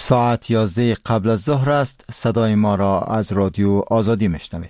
ساعت 11 قبل از ظهر است. صدای ما را از رادیو آزادی میشنوید.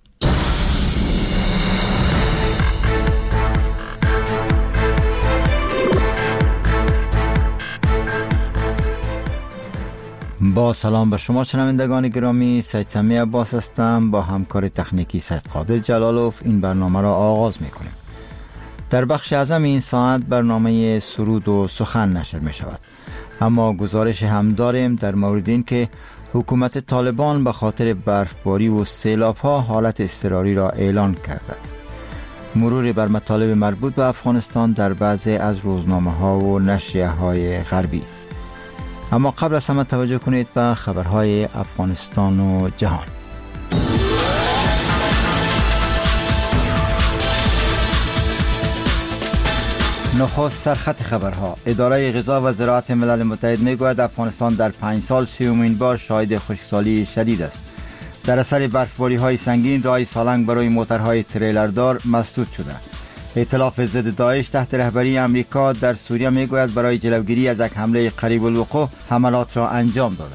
با سلام به شما شنوندگان گرامی، سید سمی عباس هستم. با همکار تکنیکی سید قادر جلالوف این برنامه را آغاز میکنیم. در بخش اعظم این ساعت برنامه سرود و سخن نشر می شود، اما گزارش هم داریم در مورد این که حکومت طالبان به خاطر برفباری و سیلاب‌ها حالت اضطراری را اعلان کرده است. مروری بر مطالب مربوط به افغانستان در بعضی از روزنامه‌ها و نشریه‌های غربی. اما قبل از همه توجه کنید به خبرهای افغانستان و جهان. نخست سرخط خبرها. اداره غذا و زراعت ملل متحد میگوید افغانستان در 5 سال 30مین بار شاهد خشکسالی شدید است. در اثر برفباری‌های سنگین راه سالنگ برای موترهای تریلردار مسدود شده. ائتلاف ضد داعش تحت رهبری امریکا در سوریه میگوید برای جلوگیری از یک حمله قریب الوقوع حملات را انجام داده.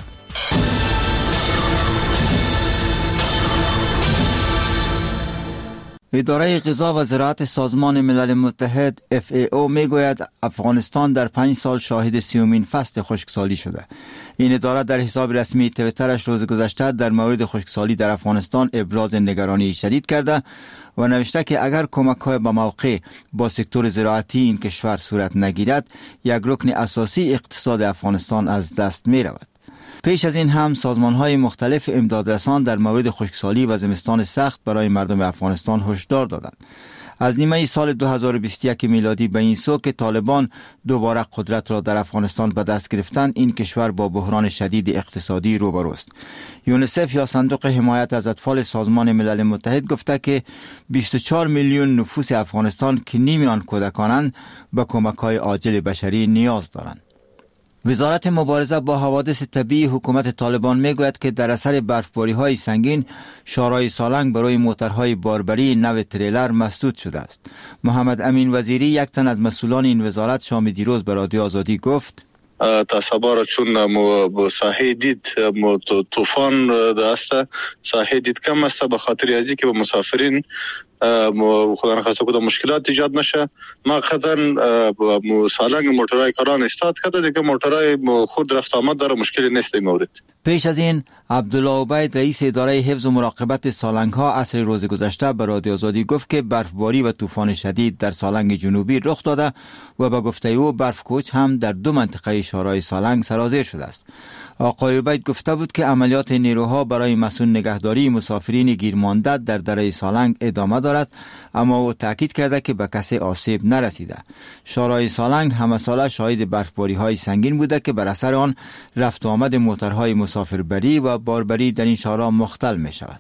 اداره غذا و زراعت سازمان ملل متحد FAO میگوید افغانستان در 5 سال شاهد 30مین فصل خشکسالی شده. این اداره در حساب رسمی تویترش روز گذشته در مورد خشکسالی در افغانستان ابراز نگرانی شدید کرده و نوشته که اگر کمک‌های به موقع با سکتور زراعتی این کشور صورت نگیرد، یک رکن اساسی اقتصاد افغانستان از دست می رود. پیش از این هم سازمان‌های مختلف امدادرسان در مورد خشکسالی و زمستان سخت برای مردم افغانستان هشدار دادند. از نیمه سال 2021 میلادی به این سو که طالبان دوباره قدرت را در افغانستان به دست گرفتند، این کشور با بحران شدید اقتصادی روبروست. یونیسف یا صندوق حمایت از اطفال سازمان ملل متحد گفته که 24 میلیون نفوس افغانستان که نیمی آن کودکانند به کمک‌های عاجل بشری نیاز دارند. وزارت مبارزه با حوادث طبیعی حکومت طالبان میگوید که در اثر برفباری‌های سنگین شارای سالنگ برای موترهای باربری نو تریلر مسدود شده است. محمد امین وزیری، یک تن از مسئولان این وزارت، شام دیروز به رادیو آزادی گفت تا سبا چون ساحه دید طوفان است، ساحه دید کم است، به خاطر ازی که به مسافرین خدا نخواسته کدام مشکلات ایجاد نشه. مقصداً سالنگ موترهای کاران استاد کرده دیگه موترهای خود رفت آمد داره، مشکلی نیست این مورد. پیش از این عبدالله عبید، رئیس اداره حفظ و مراقبت سالنگ ها، عصر روز گذشته به رادیو آزادی گفت که برفباری و طوفان شدید در سالنگ جنوبی رخ داده و به گفته او برف کوچ هم در 2 منطقه شارای سالنگ سرازیر شده است. آقای عبید گفته بود که عملیات نیروها برای مسئول نگهداری مسافرین گیرمانده در دره سالنگ ادامه دارد، اما او تاکید کرده که به کسی آسیب نرسیده. شارای سالنگ همه ساله شاهد برفباری های سنگین بوده که بر اثر آن رفت و آمد موترهای مسافربری و باربری در این شارع مختل می شود.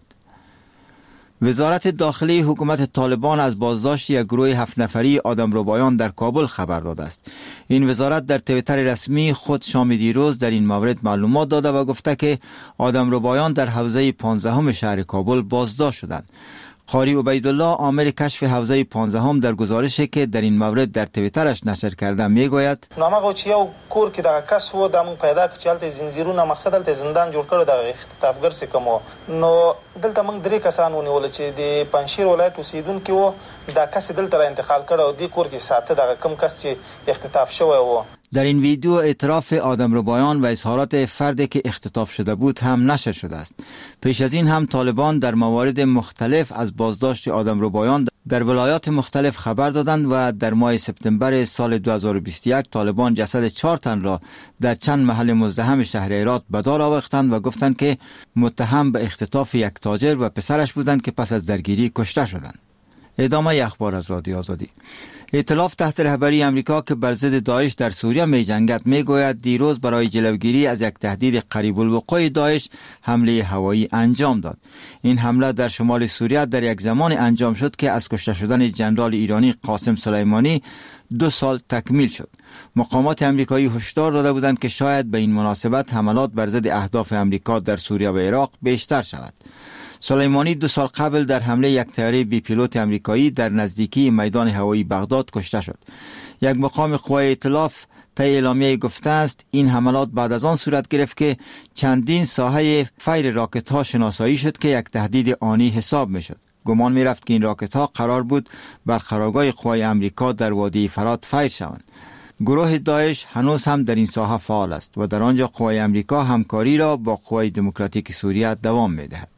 وزارت داخلی حکومت طالبان از بازداشت یک گروه 7 نفری آدمربایان در کابل خبر داده است. این وزارت در توییتر رسمی خود شام دیروز در این مورد معلومات داده و گفته که آدمربایان در حوزه 15 شهر کابل بازداشت شدند. قاری عبیدالله، آمر کشف حوزه 15 در گزارشی که در این مورد در توییترش نشر کرده میگوید نامه چې یو کور کې د کس و د مون پیدا کړ چې هلته زنجیرونه مقصد هلته زندان جوړ کړو د اختطافګر څخه کوم نو دلته موږ 3 کسان ونیول چې د پنځشیر ولایت اوسیدونکو و د کس دلته را انتقال کړو او د کور کې ساته د کم کس چې اختطاف شوی و. در این ویدیو اعتراف آدمربایان و اظهارات فردی که اختطاف شده بود هم نشر شده است. پیش از این هم طالبان در موارد مختلف از بازداشت آدمربایان در ولایات مختلف خبر دادند و در ماه سپتامبر سال 2021 طالبان جسد 4 تن را در چند محل مزدحم شهر هرات به دار آوردند و گفتند که متهم به اختطاف یک تاجر و پسرش بودند که پس از درگیری کشته شدند. ادامه اخبار از رادیو آزادی. ائتلاف تحت رهبری امریکا که بر ضد داعش در سوریه می جنگد میگوید دیروز برای جلوگیری از یک تهدید قریب الوقوع داعش حمله هوایی انجام داد. این حمله در شمال سوریه در یک زمان انجام شد که از کشته شدن ژنرال ایرانی قاسم سلیمانی 2 سال تکمیل شد. مقامات امریکایی هشدار داده بودند که شاید به این مناسبت حملات بر ضد اهداف امریکا در سوریه و عراق بیشتر شود. سلیمانی 2 سال قبل در حمله یک طیاره بی پیلوت امریکایی در نزدیکی میدان هوایی بغداد کشته شد. یک مقام قوای ائتلاف طی اعلامیه گفته است این حملات بعد از آن صورت گرفت که چندین ساحه فیر راکت ها شناسایی شد که یک تهدید آنی حساب می شد. گمان می رفت که این راکت ها قرار بود بر قرارگاه قوای امریکا در وادی فرات فیر شوند. گروه داعش هنوز هم در این ساحه فعال است و در آنجا قوای امریکا همکاری را با قوای دموکراتیک سوریه دوام می دهد.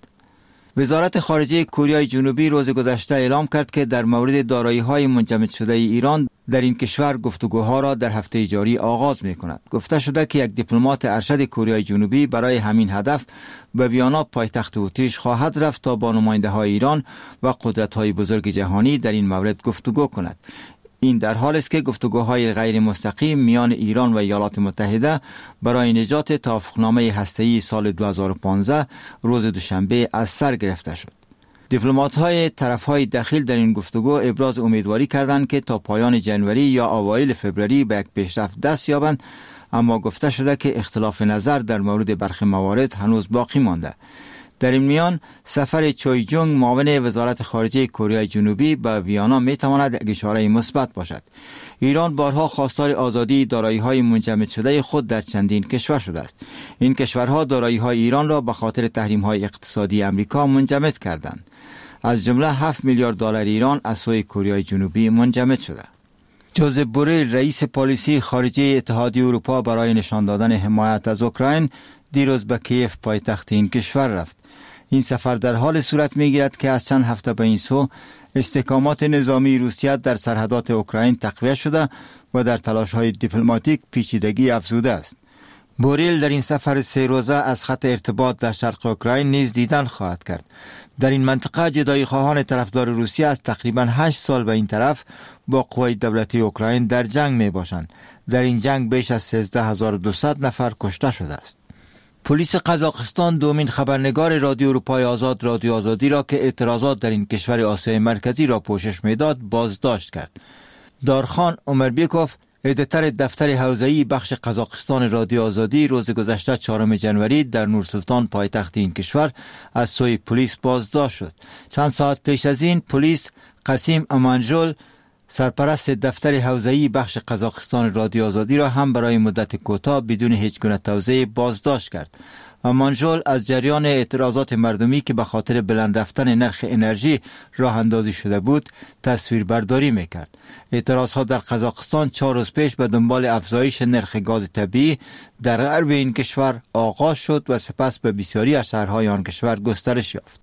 وزارت خارجه کره جنوبی روز گذشته اعلام کرد که در مورد دارایی‌های منجمد شده ایران در این کشور گفتگوها را در هفته جاری آغاز می‌کند. گفته شده که یک دیپلمات ارشد کره جنوبی برای همین هدف به ویانا پایتخت اتریش خواهد رفت تا با نماینده‌های ایران و قدرت‌های بزرگ جهانی در این مورد گفتگو کند. این در حال است که گفتگوهای غیر مستقیم میان ایران و ایالات متحده برای نجات توافقنامه هسته‌ای سال 2015 روز دوشنبه از سر گرفته شد. دیپلمات‌های طرف‌های دخیل در این گفتگو ابراز امیدواری کردند که تا پایان جنوری یا اوایل فوریه به یک پیشرفت دست یابند، اما گفته شده که اختلاف نظر در مورد برخی موارد هنوز باقی مانده. در این میان سفر چوی جونگ معاون وزارت خارجه کره جنوبی به ویانا می تواند یک اشاره مثبت باشد. ایران بارها خواستار آزادی دارایی‌های منجمد شده خود در چندین کشور شده است. این کشورها دارایی‌های ایران را به خاطر تحریم‌های اقتصادی امریکا منجمد کردند. از جمله 7 میلیارد دلار ایران از سوی کره جنوبی منجمد شده. جوزپ بوریل رئیس پالیسی خارجه اتحادیه اروپا برای نشان دادن حمایت از اوکراین دیروز به کیف پایتخت این کشور رفت. این سفر در حال صورت می‌گیرد که از چند هفته به این سو استحکامات نظامی روسیه در سرحدات اوکراین تقویت شده و در تلاش‌های دیپلماتیک پیچیدگی افزوده است. بوریل در این سفر 3 روزه از خط ارتباط در شرق اوکراین نیز دیدن خواهد کرد. در این منطقه جدایی خواهان طرفدار روسیه از تقریباً 8 سال به این طرف با قوای دولتی اوکراین در جنگ می باشند. در این جنگ بیش از 13200 نفر کشته شده است. پلیس قزاقستان دومین خبرنگار رادیو اروپای آزاد رادیو آزادی را که اعتراضات در این کشور آسیای مرکزی را پوشش میداد بازداشت کرد. دارخان عمربیکوف ادیتور دفتر حوزه‌ای بخش قزاقستان رادیو آزادی روز گذشته 4 جنوری در نورسلطان پایتخت این کشور از سوی پلیس بازداشت شد. چند ساعت پیش از این پلیس قاسیم امانجول سرپرست دفتر حوزه‌ای بخش قزاقستان رادیو آزادی را هم برای مدت کوتاه بدون هیچ گونه توضیح بازداشت کرد. امانجول از جریان اعتراضات مردمی که به خاطر بلند رفتن نرخ انرژی راه اندازی شده بود تصویربرداری میکرد. اعتراضها در قزاقستان 4 روز پیش به دنبال افزایش نرخ گاز طبیعی در غرب این کشور آغاز شد و سپس به بسیاری از شهرهای آن کشور گسترش یافت.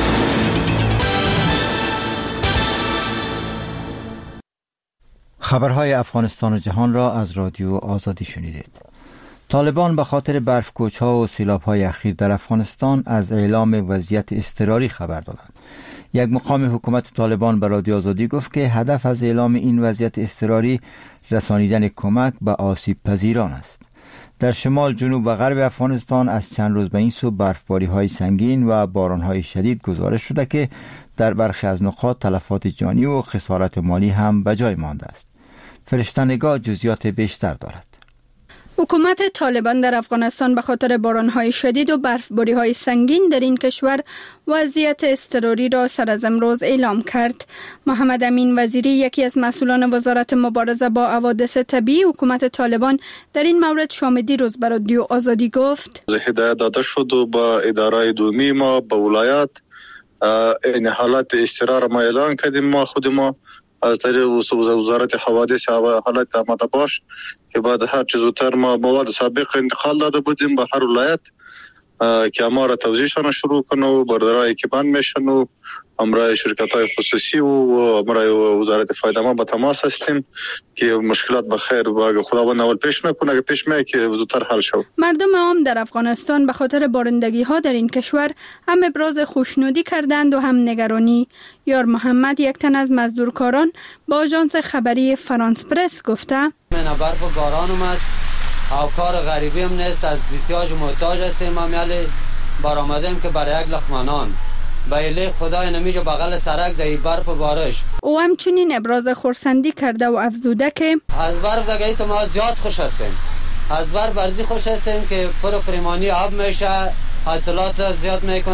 خبرهای افغانستان و جهان را از رادیو آزادی شنیدید. طالبان به خاطر برف‌کوچ‌ها و سیلاب‌های اخیر در افغانستان از اعلام وضعیت اضطراری خبر دادند. یک مقام حکومت طالبان به رادیو آزادی گفت که هدف از اعلام این وضعیت اضطراری رسانیدن کمک به آسیب پذیران است. در شمال، جنوب و غرب افغانستان از چند روز به این سو برفباری‌های سنگین و باران‌های شدید گزارش شده که در برخی از نقاط تلفات جانی و خسارت مالی هم به جای مانده است. فرشته نگاه جزئیات بیشتر دارد. حکومت طالبان در افغانستان به خاطر باران‌های شدید و برفباری‌های سنگین در این کشور وضعیت اضطراری را سر از امروز اعلام کرد. محمد امین وزیری، یکی از مسئولان وزارت مبارزه با حوادث طبیعی حکومت طالبان، در این مورد شام دیروز به رادیو آزادی گفت: هدایت داده شد و با اداره دومی ما به ولایت این حالت اضطرار ما اعلان کردیم. ما خود ما از طریق وزارت حوادث حالت آماده باش که بعد هر چیز زودتر ما مواد سابق انتقال داده بودیم به هر ولایت که ما را توزیعشان شروع کنه و بردارایی که بند میشن و امرای شرکت‌های خصوصی و امرای وزارت فایده ما با تماس هستیم که مشکلات بخیر و خداوند اول پیش نکنه، پیش میاد که زودتر حل شود. مردم عام در افغانستان به خاطر بارندگی‌ها در این کشور هم ابراز خوشنودی کردند و هم نگرانی. یار محمد، یک تن از مزدورکاران، با آژانس خبری فرانس پرس گفته: من برف و باران اومد او کار غریبی هم نیست، از احتیاج محتاج هستیم. ما میالی بار آمدیم که برای یک لقمه نان بایله خدای نمیجا بغل سرک در برف و بارش. او همچنین ابراز خرسندی کرده و افزوده که از برف دیگه تو ما زیاد خوش هستیم. از برف برزی خوش هستیم که پریمانی آب میشه، حاصلات زیاد میکنه.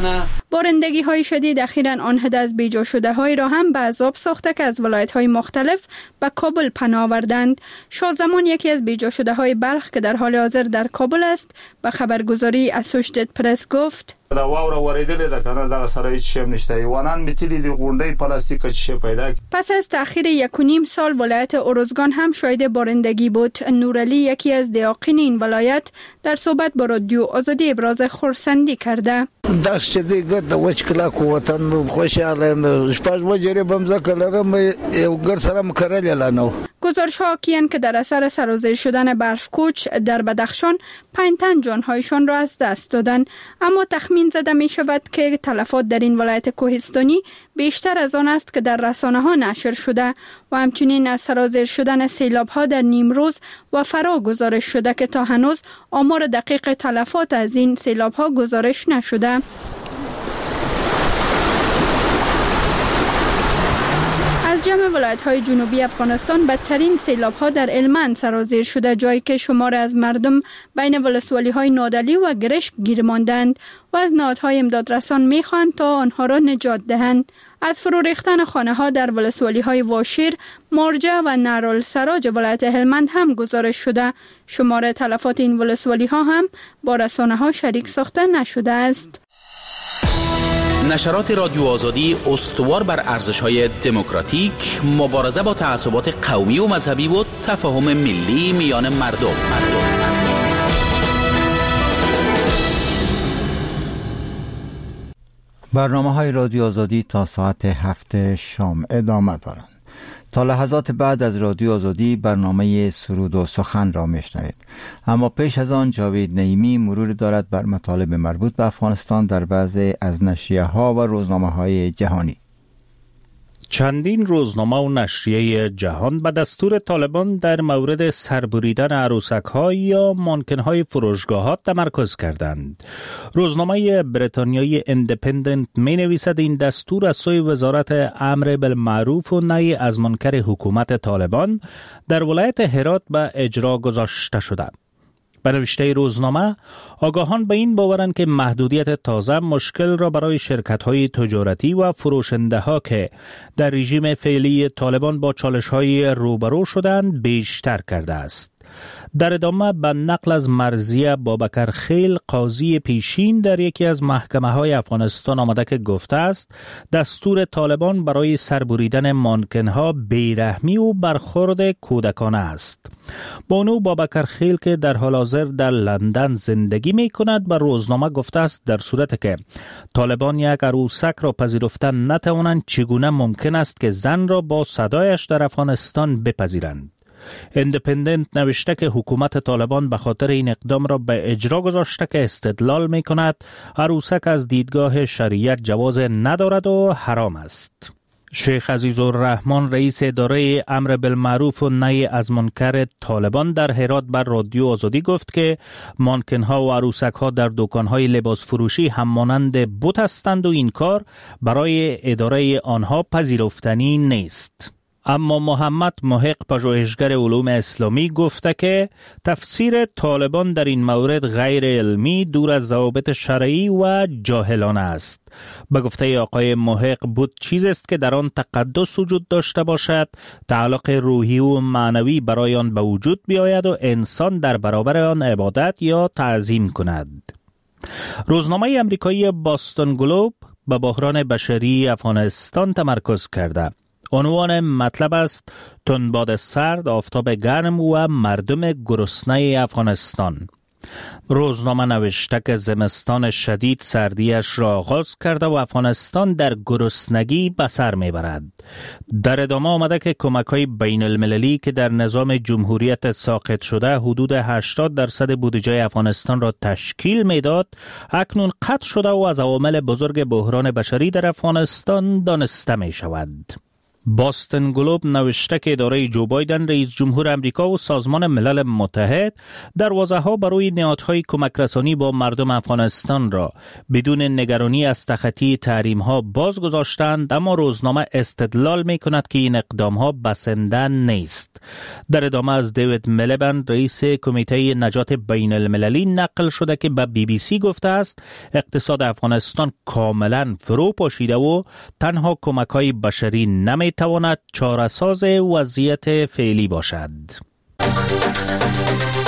بارندگی های شدید اخیراً آن عده از بیجا شده های را هم به عذاب ساخته که از ولایت های مختلف به کابل پناه آوردند. شازمان یکی از بیجا شده های بلخ که در حال حاضر در کابل است به خبرگزاری اسوشیتد پرس گفت دا واوره وریدلې ده کنه دا سره هیڅ شی نشته ایوانان میتلی دی غونډې پلاستیک چی پیدا. پس از تأخیر 1.5 سال ولایت اروزگان هم شاهد بارندگی بود. نورعلی یکی از دیاقین این ولایت در صحبت با رادیو آزادی ابراز خرسندی کرده. داشت دیگر د وچ کلا کو وطن خوشاله شپږ وجری بمزه کلرم یو ګر سره مکرل لانو. گزارش ها کیان که در اثر سرازیر شدن برف کوچ در بدخشان 5 تن جانهایشان را از دست دادند، اما تخمین زده می شود که تلفات در این ولایت کوهستانی بیشتر از آن است که در رسانه ها نشر شده و همچنین از سرازیر شدن سیلاب ها در نیمروز و فرا گزارش شده که تا هنوز آمار دقیق تلفات از این سیلاب ها گزارش نشده. از جمع ولایت‌های جنوبی افغانستان بدترین سیلاب‌ها در هلمند سرازیر شده، جایی که شمار از مردم بین ولسوالی‌های نادعلی و گرشک گیر ماندند و از نهادهای امدادرسان می‌خواهند تا آنها را نجات دهند. از فرو ریختن خانه‌ها در ولسوالی‌های واشیر، مارجه و نهرالسراج ولایت هلمند هم گزارش شده. شمار تلفات این ولسوالی‌ها هم با رسانه‌ها شریک ساخته نشده است. نشرات رادیو آزادی استوار بر ارزش‌های دموکراتیک، مبارزه با تعصبات قومی و مذهبی و تفاهم ملی میان مردم. برنامه‌های رادیو آزادی تا ساعت 7 شام ادامه دارند. تا لحظات بعد از رادیو آزادی برنامه سرود و سخن را میشنوید، اما پیش از آن جاوید نعیمی مرور دارد بر مطالب مربوط به افغانستان در بعضی از نشریه‌ها و روزنامه‌های جهانی. چندین روزنامه و نشریه جهان به دستور طالبان در مورد سربریدن عروسک‌ها یا مانکن‌های فروشگاه‌ها تمرکز کردند. روزنامه بریتانیایی ایندیپندنت می‌نویسد این دستور از سوی وزارت امر بالمعروف و نهی از منکر حکومت طالبان در ولایت هرات به اجرا گذاشته شده. به نوشته روزنامه، آگاهان به این باورند که محدودیت تازه مشکل را برای شرکت‌های تجارتی و فروشنده‌ها که در رژیم فعلی طالبان با چالش‌های روبرو شدند بیشتر کرده است. در ادامه به نقل از مرضیه بابکر خیل، قاضی پیشین در یکی از محکمه‌های افغانستان آمده که گفته است دستور طالبان برای سربریدن مانکن‌ها بیرحمی و برخورد کودکانه است. بانو بابکر خیل که در حال حاضر در لندن زندگی می کند به روزنامه گفته است در صورت که طالبان یک عروسک را پذیرفتن نتوانند، چگونه ممکن است که زن را با صدایش در افغانستان بپذیرند. ایندیپندنت نوشته که حکومت طالبان به خاطر این اقدام را به اجرا گذاشته که استدلال می کند عروسک از دیدگاه شریعت جواز ندارد و حرام است. شیخ عزیزالرحمن رئیس اداره امر بالمعروف و نهی از منکر طالبان در هرات بر رادیو آزادی گفت که مانکن‌ها و عروسک‌ها در دکان‌های لباس فروشی هم مانند بت هستند و این کار برای اداره آنها پذیرفتنی نیست. اما محمد محق، پژوهشگر علوم اسلامی، گفته که تفسیر طالبان در این مورد غیر علمی، دور از ضوابط شرعی و جاهلانه است. به گفته آقای محق، بود چیز است که در آن تقدس وجود داشته باشد، تعلق روحی و معنوی برای آن به وجود بیاید و انسان در برابر آن عبادت یا تعظیم کند. روزنامه امریکایی باستون گلوب به بحران بشری افغانستان تمرکز کرده. عنوان مطلب است تندباد سرد، آفتاب گرم و مردم گرسنه افغانستان. روزنامه نوشته که زمستان شدید سردیش را آغاز کرده و افغانستان در گرسنگی به سر میبرد. در ادامه آمده که کمک‌های بین المللی که در نظام جمهوریت ساقط شده حدود 80% بودجه افغانستان را تشکیل میداد، اکنون قطع شده و از عوامل بزرگ بحران بشری در افغانستان دانسته می شود. باستن گلوب نوشته که اداره جو بایدن رئیس جمهور امریکا و سازمان ملل متحد دروازه‌ها برای نهادهای کمک رسانی با مردم افغانستان را بدون نگرانی از تخطی تحریم‌ها باز گذاشتند، اما روزنامه استدلال می‌کند که این اقدام‌ها بسنده نیست. در ادامه از دیوید میلیبند رئیس کمیته نجات بین المللی نقل شده که به BBC گفته است اقتصاد افغانستان کاملا فرو پاشیده و تنها کمک‌های بشری نمی‌تواند چاره‌ساز وضعیت فعلی باشد.